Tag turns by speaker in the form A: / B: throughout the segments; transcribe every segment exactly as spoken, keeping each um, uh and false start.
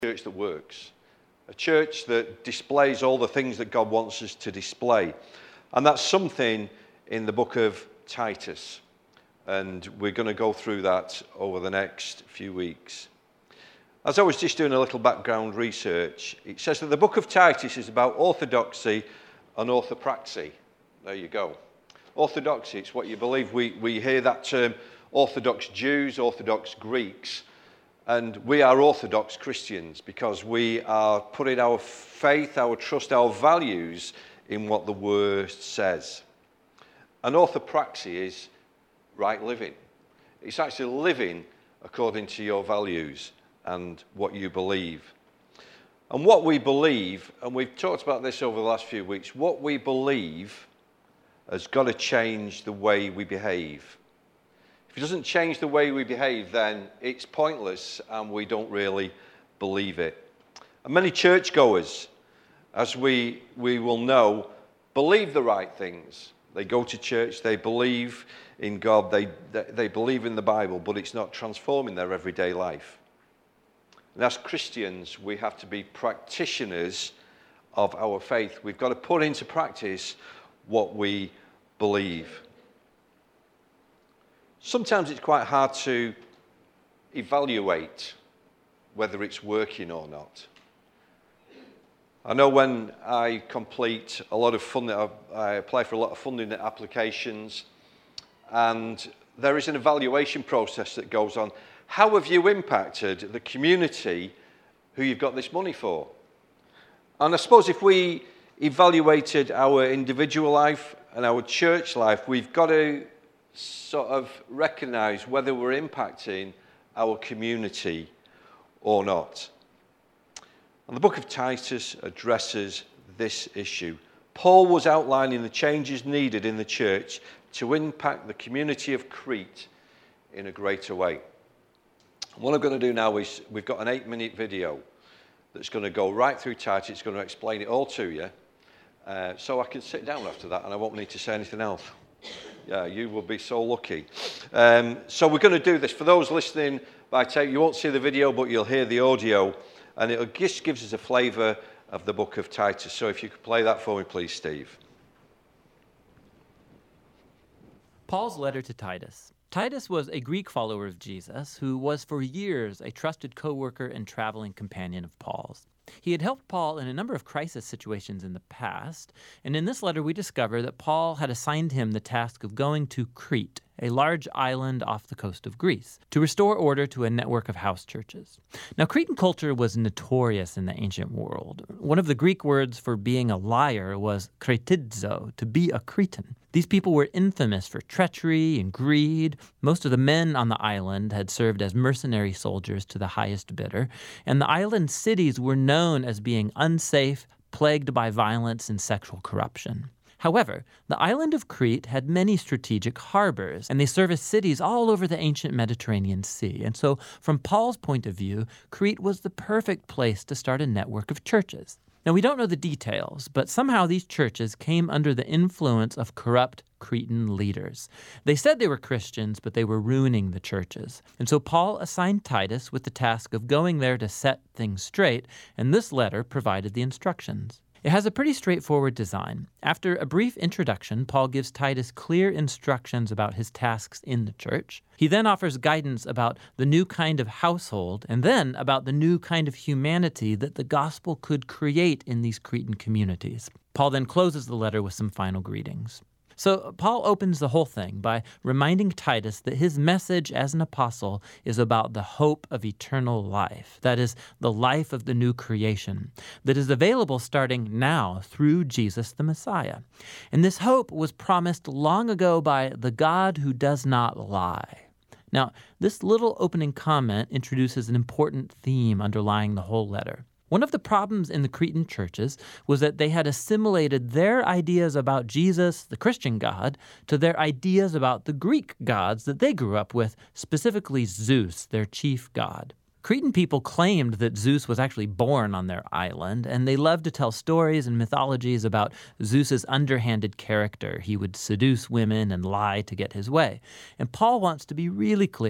A: church that works, a church that displays all the things that God wants us to display. And that's something in the book of Titus. And we're going to go through that over the next few weeks. As I was just doing a little background research, it says that the book of Titus is about orthodoxy and orthopraxy. There you go. Orthodoxy, it's what you believe. We, we hear that term, Orthodox Jews, Orthodox Greeks. And we are Orthodox Christians because we are putting our faith, our trust, our values in what the Word says. And orthopraxy is right living. It's actually living according to your values and what you believe. And what we believe, and we've talked about this over the last few weeks, what we believe has got to change the way we behave. If it doesn't change the way we behave, then it's pointless and we don't really believe it. And many churchgoers, as we, we will know, believe the right things. They go to church, they believe in God, they, they believe in the Bible, but it's not transforming their everyday life. And as Christians, we have to be practitioners of our faith. We've got to put into practice what we believe. Sometimes it's quite hard to evaluate whether it's working or not. I know when I complete a lot of funding, I apply for a lot of funding applications, and there is an evaluation process that goes on. How have you impacted the community who you've got this money for? And I suppose if we evaluated our individual life and our church life, we've got to sort of recognize whether we're impacting our community or not. And the book of Titus addresses this issue. Paul was outlining the changes needed in the church to impact the community of Crete in a greater way. What I'm going to do now is we've got an eight-minute video that's going to go right through Titus. It's going to explain it all to you. Uh, so I can sit down after that and I won't need to say anything else. Yeah, you will be so lucky. Um, so we're going to do this. For those listening by tape, you won't see the video, but you'll hear the audio. And it just gives us a flavour of the book of Titus. So if you could play that for me, please, Steve.
B: Paul's letter to Titus. Titus was a Greek follower of Jesus who was for years a trusted co-worker and traveling companion of Paul's. He had helped Paul in a number of crisis situations in the past, and in this letter we discover that Paul had assigned him the task of going to Crete, a large island off the coast of Greece, to restore order to a network of house churches. Now, Cretan culture was notorious in the ancient world. One of the Greek words for being a liar was kretidzo, to be a Cretan. These people were infamous for treachery and greed. Most of the men on the island had served as mercenary soldiers to the highest bidder, and the island cities were known as being unsafe, plagued by violence and sexual corruption. However, the island of Crete had many strategic harbors, and they serviced cities all over the ancient Mediterranean Sea. And so, from Paul's point of view, Crete was the perfect place to start a network of churches. Now, we don't know the details, but somehow these churches came under the influence of corrupt Cretan leaders. They said they were Christians, but they were ruining the churches. And so Paul assigned Titus with the task of going there to set things straight, and this letter provided the instructions. It has a pretty straightforward design. After a brief introduction, Paul gives Titus clear instructions about his tasks in the church. He then offers guidance about the new kind of household, and then about the new kind of humanity that the gospel could create in these Cretan communities. Paul then closes the letter with some final greetings. So Paul opens the whole thing by reminding Titus that his message as an apostle is about the hope of eternal life, that is, the life of the new creation, that is available starting now through Jesus the Messiah. And this hope was promised long ago by the God who does not lie. Now, this little opening comment introduces an important theme underlying the whole letter. One of the problems in the Cretan churches was that they had assimilated their ideas about Jesus, the Christian God, to their ideas about the Greek gods that they grew up with, specifically Zeus, their chief god. Cretan people claimed that Zeus was actually born on their island, and they loved to tell stories and mythologies about Zeus's underhanded character. He would seduce women and lie to get his way. And Paul wants to be really clear.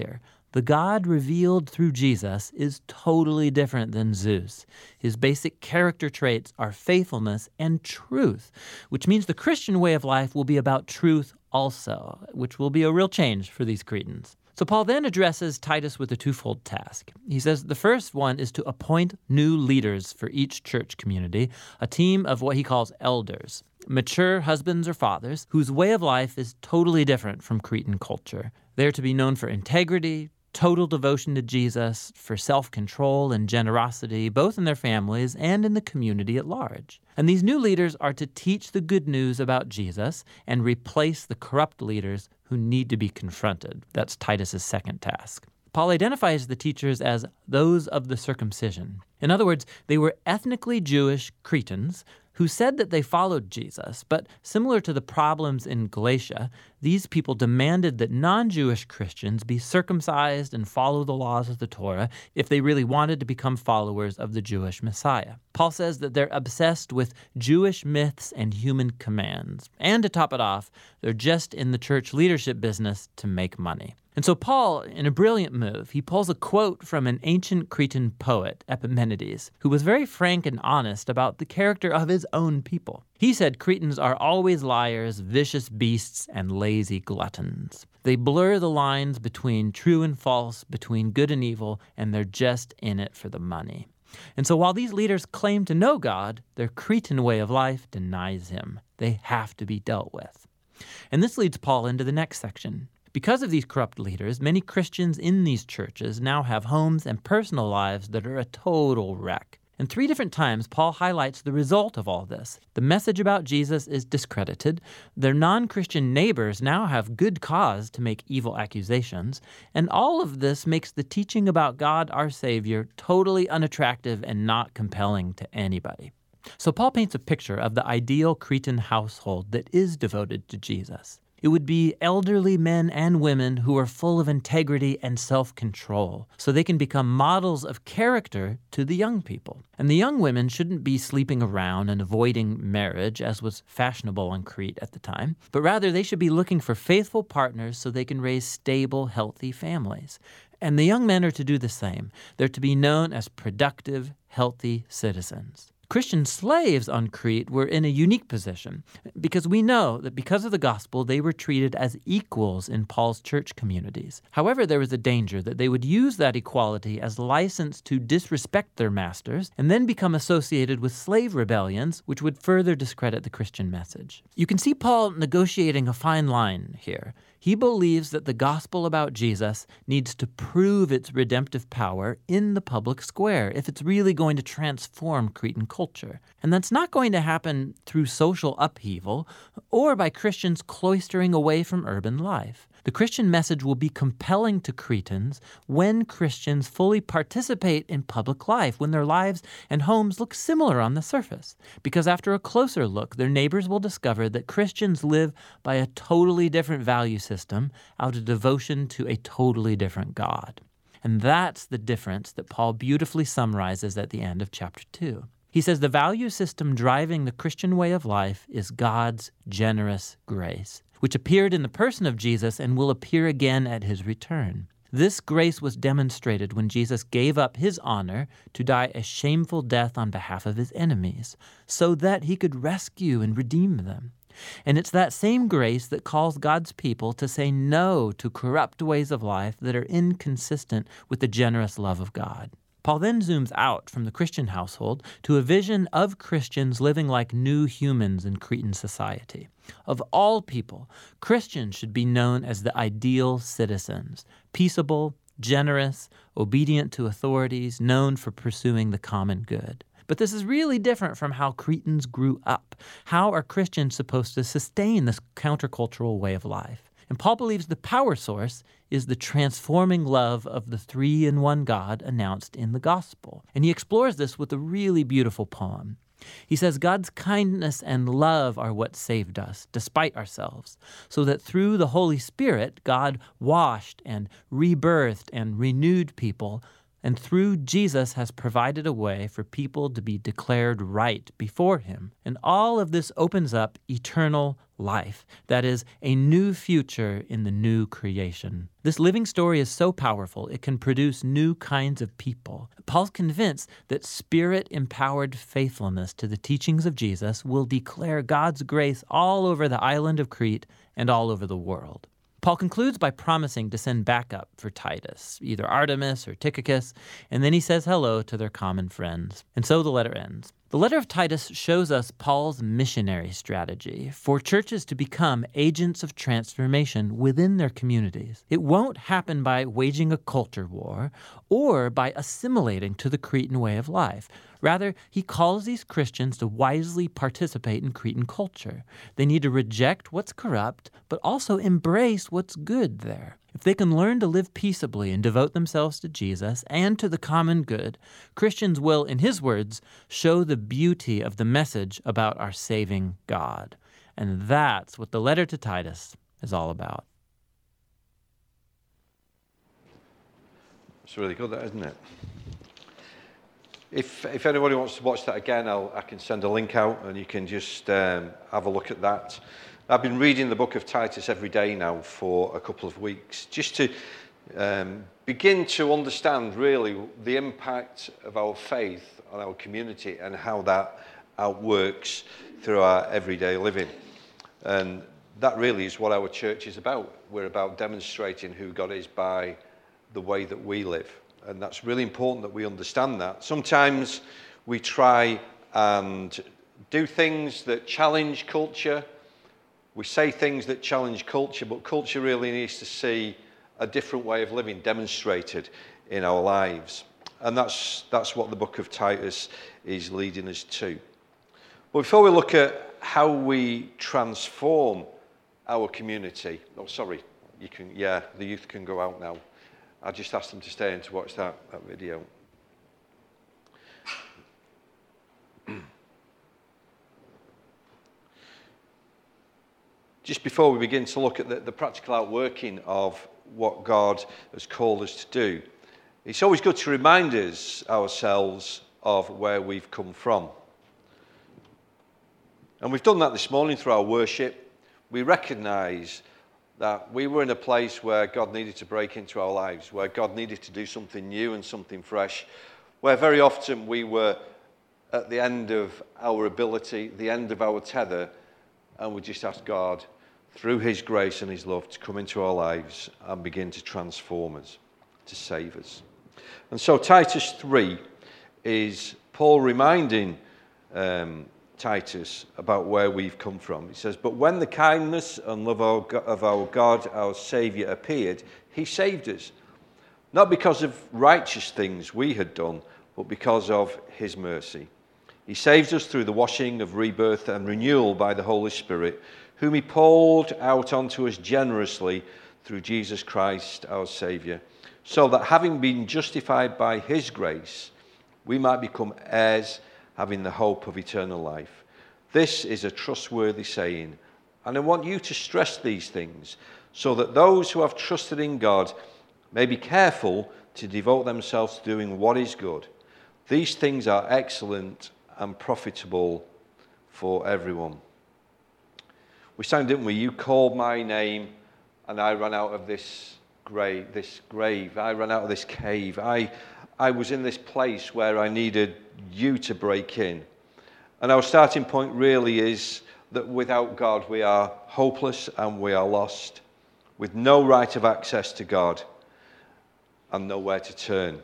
B: The God revealed through Jesus is totally different than Zeus. His basic character traits are faithfulness and truth, which means the Christian way of life will be about truth also, which will be a real change for these Cretans. So Paul then addresses Titus with a twofold task. He says the first one is to appoint new leaders for each church community, a team of what he calls elders, mature husbands or fathers, whose way of life is totally different from Cretan culture. They're to be known for integrity, total devotion to Jesus, for self-control and generosity, both in their families and in the community at large. And these new leaders are to teach the good news about Jesus and replace the corrupt leaders who need to be confronted. That's Titus's second task. Paul identifies the teachers as those of the circumcision. In other words, they were ethnically Jewish Cretans who said that they followed Jesus, but similar to the problems in Galatia, these people demanded that non-Jewish Christians be circumcised and follow the laws of the Torah if they really wanted to become followers of the Jewish Messiah. Paul says that they're obsessed with Jewish myths and human commands, and to top it off, they're just in the church leadership business to make money. And so Paul, in a brilliant move, he pulls a quote from an ancient Cretan poet, Epimenides, who was very frank and honest about the character of his own people. He said Cretans are always liars, vicious beasts, and lazy gluttons. They blur the lines between true and false, between good and evil, and they're just in it for the money. And so while these leaders claim to know God, their Cretan way of life denies him. They have to be dealt with. And this leads Paul into the next section. Because of these corrupt leaders, many Christians in these churches now have homes and personal lives that are a total wreck. And three different times, Paul highlights the result of all this. The message about Jesus is discredited. Their non-Christian neighbors now have good cause to make evil accusations. And all of this makes the teaching about God, our Savior, totally unattractive and not compelling to anybody. So Paul paints a picture of the ideal Cretan household that is devoted to Jesus. It would be elderly men and women who are full of integrity and self-control, so they can become models of character to the young people. And the young women shouldn't be sleeping around and avoiding marriage, as was fashionable on Crete at the time, but rather they should be looking for faithful partners so they can raise stable, healthy families. And the young men are to do the same. They're to be known as productive, healthy citizens. Christian slaves on Crete were in a unique position because we know that because of the gospel, they were treated as equals in Paul's church communities. However, there was a danger that they would use that equality as license to disrespect their masters and then become associated with slave rebellions, which would further discredit the Christian message. You can see Paul negotiating a fine line here. He believes that the gospel about Jesus needs to prove its redemptive power in the public square if it's really going to transform Cretan culture. And that's not going to happen through social upheaval or by Christians cloistering away from urban life. The Christian message will be compelling to Cretans when Christians fully participate in public life, when their lives and homes look similar on the surface. Because after a closer look, their neighbors will discover that Christians live by a totally different value system out of devotion to a totally different God. And that's the difference that Paul beautifully summarizes at the end of chapter two. He says the value system driving the Christian way of life is God's generous grace, which appeared in the person of Jesus and will appear again at his return. This grace was demonstrated when Jesus gave up his honor to die a shameful death on behalf of his enemies, so that he could rescue and redeem them. And it's that same grace that calls God's people to say no to corrupt ways of life that are inconsistent with the generous love of God. Paul then zooms out from the Christian household to a vision of Christians living like new humans in Cretan society. Of all people, Christians should be known as the ideal citizens, peaceable, generous, obedient to authorities, known for pursuing the common good. But this is really different from how Cretans grew up. How are Christians supposed to sustain this countercultural way of life? And Paul believes the power source is the transforming love of the three-in-one God announced in the gospel. And he explores this with a really beautiful poem. He says, God's kindness and love are what saved us, despite ourselves, so that through the Holy Spirit, God washed and rebirthed and renewed people And through Jesus has provided a way for people to be declared right before him. And all of this opens up eternal life. That is, a new future in the new creation. This living story is so powerful, it can produce new kinds of people. Paul's convinced that Spirit-empowered faithfulness to the teachings of Jesus will declare God's grace all over the island of Crete and all over the world. Paul concludes by promising to send backup for Titus, either Artemas or Tychicus, and then he says hello to their common friends. And so the letter ends. The letter of Titus shows us Paul's missionary strategy for churches to become agents of transformation within their communities. It won't happen by waging a culture war or by assimilating to the Cretan way of life. Rather, he calls these Christians to wisely participate in Cretan culture. They need to reject what's corrupt, but also embrace what's good there. If they can learn to live peaceably and devote themselves to Jesus and to the common good, Christians will, in his words, show the beauty of the message about our saving God. And that's what the letter to Titus is all about.
A: It's really good, that, isn't it? If if anybody wants to watch that again, I'll, I can send a link out and you can just um, have a look at that. I've been reading the book of Titus every day now for a couple of weeks, just to um, begin to understand really the impact of our faith on our community and how that outworks through our everyday living. And that really is what our church is about. We're about demonstrating who God is by the way that we live. And that's really important that we understand that. Sometimes we try and do things that challenge culture. We say things that challenge culture, but culture really needs to see a different way of living demonstrated in our lives. And that's, that's what the book of Titus is leading us to. But before we look at how we transform our community, oh, sorry, you can, yeah, the youth can go out now. I just asked them to stay in to watch that, that video. Just before we begin to look at the, the practical outworking of what God has called us to do, it's always good to remind us ourselves of where we've come from. And we've done that this morning through our worship. We recognise that we were in a place where God needed to break into our lives, where God needed to do something new and something fresh, where very often we were at the end of our ability, the end of our tether, and we just asked God, through his grace and his love, to come into our lives and begin to transform us, to save us. And so Titus three is Paul reminding um, Titus about where we've come from. He says, but when the kindness and love of our God, our Saviour, appeared, he saved us, not because of righteous things we had done, but because of his mercy. He saved us through the washing of rebirth and renewal by the Holy Spirit, whom he poured out onto us generously through Jesus Christ, our Saviour, so that having been justified by his grace, we might become heirs, having the hope of eternal life. This is a trustworthy saying, and I want you to stress these things, so that those who have trusted in God may be careful to devote themselves to doing what is good. These things are excellent and profitable for everyone. We sang, didn't we? You called my name, and I ran out of this grave. This grave. I ran out of this cave. I, I was in this place where I needed you to break in. And our starting point really is that without God we are hopeless and we are lost, with no right of access to God and nowhere to turn.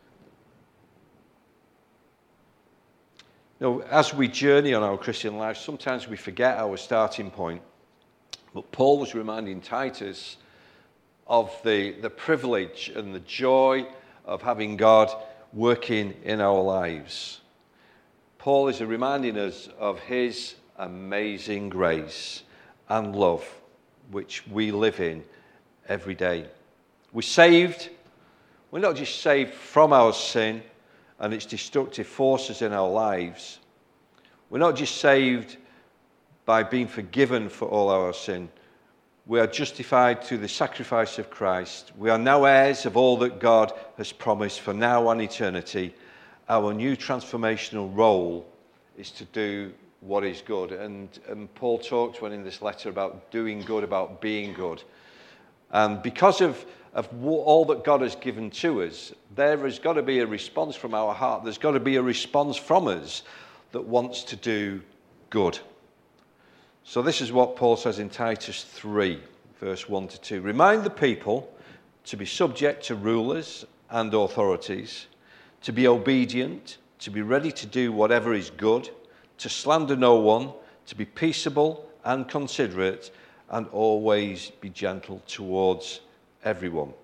A: You know, as we journey on our Christian life, sometimes we forget our starting point. But Paul was reminding Titus of the, the privilege and the joy of having God working in our lives. Paul is reminding us of his amazing grace and love, which we live in every day. We're saved. We're not just saved from our sin and its destructive forces in our lives. We're not just saved by being forgiven for all our sin. We are justified through the sacrifice of Christ. We are now heirs of all that God has promised for now and eternity. Our new transformational role is to do what is good. And, and Paul talked when in this letter about doing good, about being good. And because of, of all that God has given to us, there has got to be a response from our heart. There's got to be a response from us that wants to do good. So this is what Paul says in Titus three, verse one to two. Remind the people to be subject to rulers and authorities, to be obedient, to be ready to do whatever is good, to slander no one, to be peaceable and considerate, and always be gentle towards everyone.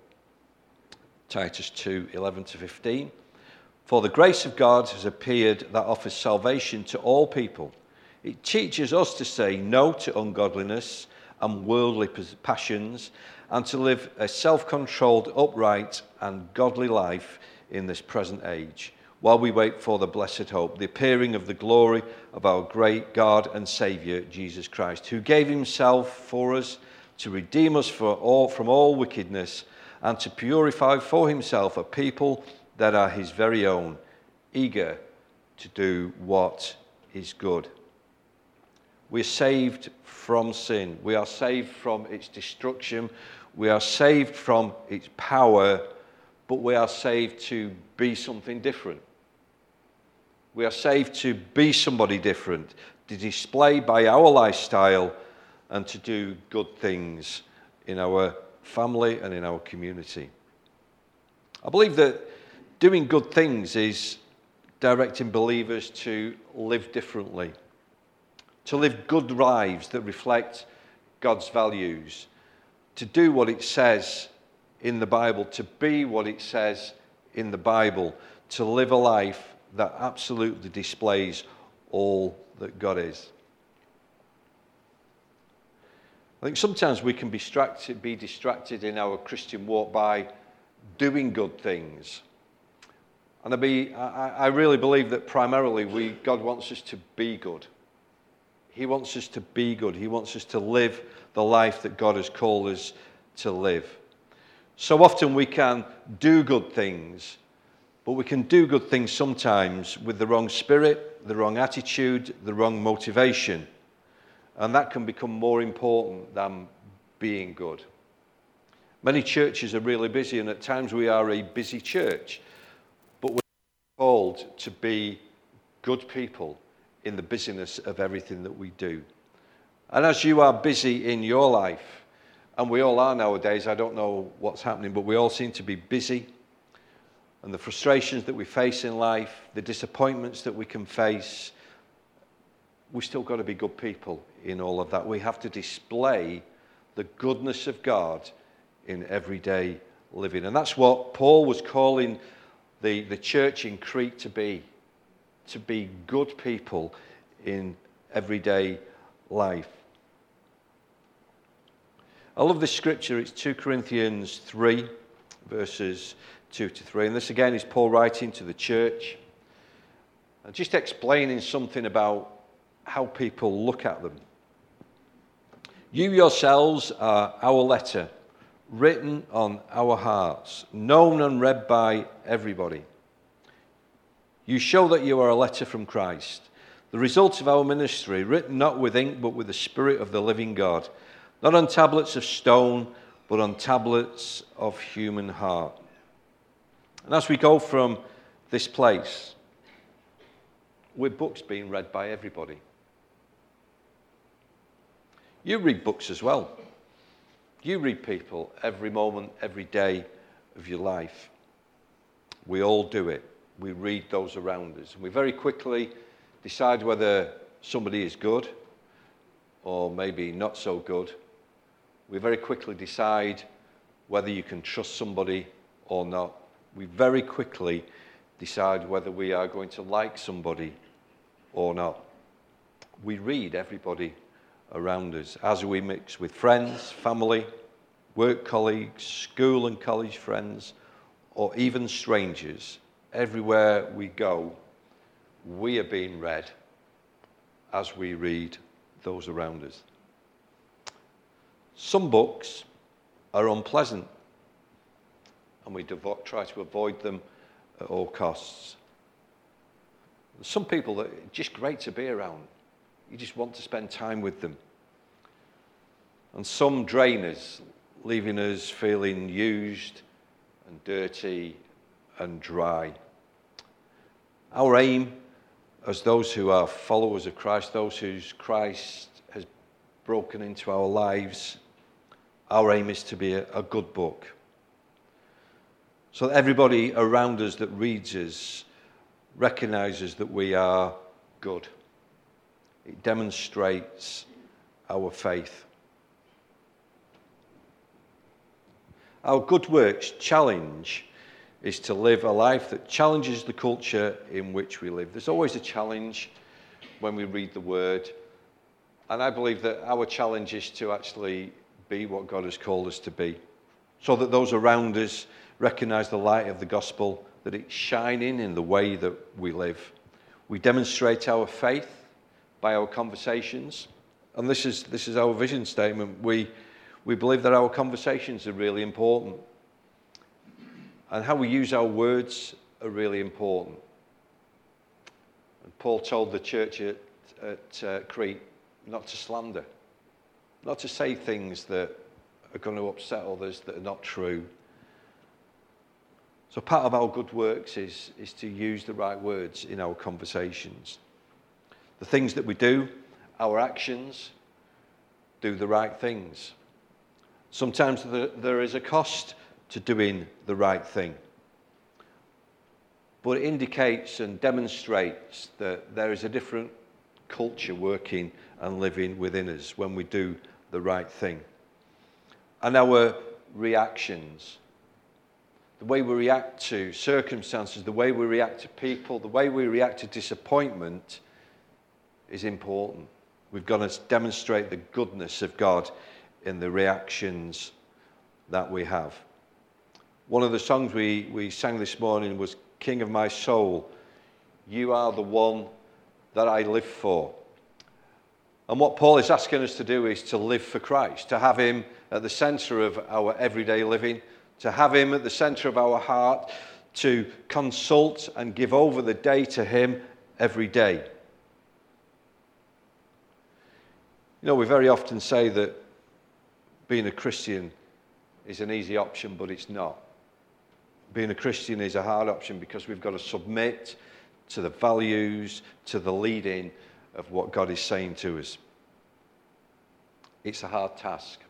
A: Titus two, eleven to fifteen. For the grace of God has appeared that offers salvation to all people. It teaches us to say no to ungodliness and worldly passions, and to live a self-controlled, upright, and godly life in this present age, while we wait for the blessed hope, the appearing of the glory of our great God and Saviour, Jesus Christ, who gave himself for us to redeem us for all, from all wickedness, and to purify for himself a people that are his very own, eager to do what is good. We're saved from sin. We are saved from its destruction. We are saved from its power, but we are saved to be something different. We are saved to be somebody different, to display by our lifestyle and to do good things in our family and in our community. I believe that doing good things is directing believers to live differently, to live good lives that reflect God's values, to do what it says in the Bible, to be what it says in the Bible, to live a life that absolutely displays all that God is. I think sometimes we can be distracted, be distracted in our Christian walk by doing good things. And I, be, I, I really believe that primarily we, God wants us to be good. He wants us to be good. He wants us to live the life that God has called us to live. So often we can do good things, but we can do good things sometimes with the wrong spirit, the wrong attitude, the wrong motivation. And that can become more important than being good. Many churches are really busy, and at times we are a busy church, but we're called to be good people in the busyness of everything that we do. And as you are busy in your life, and we all are nowadays, I don't know what's happening, but we all seem to be busy. And the frustrations that we face in life, the disappointments that we can face, we've still got to be good people in all of that. We have to display the goodness of God in everyday living. And that's what Paul was calling the, the church in Crete to be, to be good people in everyday life. I love this scripture. It's two Corinthians three, verses two to three. And this again is Paul writing to the church, and just explaining something about how people look at them. You yourselves are our letter, written on our hearts, known and read by everybody. You show that you are a letter from Christ, the result of our ministry, written not with ink but with the Spirit of the living God, not on tablets of stone, but on tablets of human heart. And as we go from this place, we're books being read by everybody. You read books as well. You read people every moment, every day of your life. We all do it. We read those around us. We very quickly decide whether somebody is good or maybe not so good. We very quickly decide whether you can trust somebody or not. We very quickly decide whether we are going to like somebody or not. We read everybody around us as we mix with friends, family, work colleagues, school and college friends, or even strangers. Everywhere we go, we are being read as we read those around us. Some books are unpleasant, and we devo- try to avoid them at all costs. Some people that are just great to be around. You just want to spend time with them. And some drain us, leaving us feeling used and dirty and dry. Our aim as those who are followers of Christ, those whose Christ has broken into our lives, our aim is to be a, a good book. So that everybody around us that reads us recognizes that we are good. It demonstrates our faith. Our good works challenge is to live a life that challenges the culture in which we live. There's always a challenge when we read the Word. And I believe that our challenge is to actually be what God has called us to be, so that those around us recognize the light of the gospel, that it's shining in the way that we live. We demonstrate our faith by our conversations. And this is, this is our vision statement. We, we believe that our conversations are really important. And how we use our words are really important. And Paul told the church at, at uh, Crete not to slander, not to say things that are going to upset others that are not true. So part of our good works is, is to use the right words in our conversations. The things that we do, our actions, do the right things. Sometimes there is a cost to doing the right thing. But it indicates and demonstrates that there is a different culture working and living within us when we do the right thing. And our reactions, the way we react to circumstances, the way we react to people, the way we react to disappointment is important. We've got to demonstrate the goodness of God in the reactions that we have. One of the songs we, we sang this morning was King of My Soul, You Are the One That I Live For. And what Paul is asking us to do is to live for Christ, to have him at the center of our everyday living, to have him at the center of our heart, to consult and give over the day to him every day. You know, we very often say that being a Christian is an easy option, but it's not. Being a Christian is a hard option because we've got to submit to the values, to the leading of what God is saying to us. It's a hard task.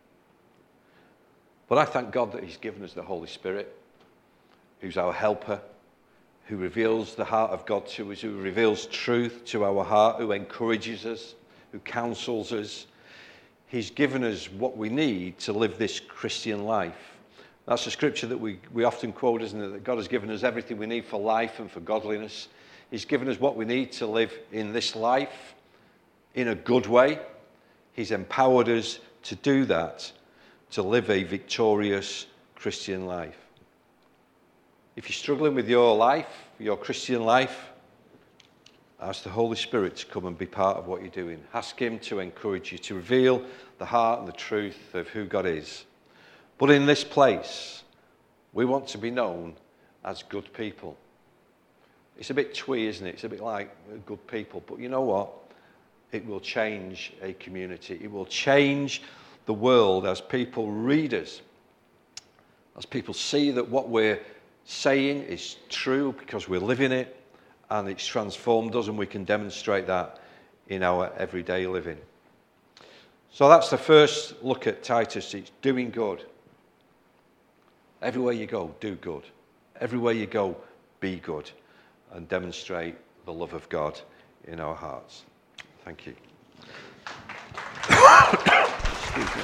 A: But I thank God that he's given us the Holy Spirit, who's our helper, who reveals the heart of God to us, who reveals truth to our heart, who encourages us, who counsels us. He's given us what we need to live this Christian life. That's a scripture that we, we often quote, isn't it? That God has given us everything we need for life and for godliness. He's given us what we need to live in this life in a good way. He's empowered us to do that, to live a victorious Christian life. If you're struggling with your life, your Christian life, ask the Holy Spirit to come and be part of what you're doing. Ask him to encourage you, to reveal the heart and the truth of who God is. But in this place, we want to be known as good people. It's a bit twee, isn't it? It's a bit like good people. But you know what? It will change a community. It will change the world as people read us, as people see that what we're saying is true because we're living it, and it's transformed us, and we can demonstrate that in our everyday living. So that's the first look at Titus. It's doing good. Everywhere you go, do good. Everywhere you go, be good, and demonstrate the love of God in our hearts. Thank you. Excuse me.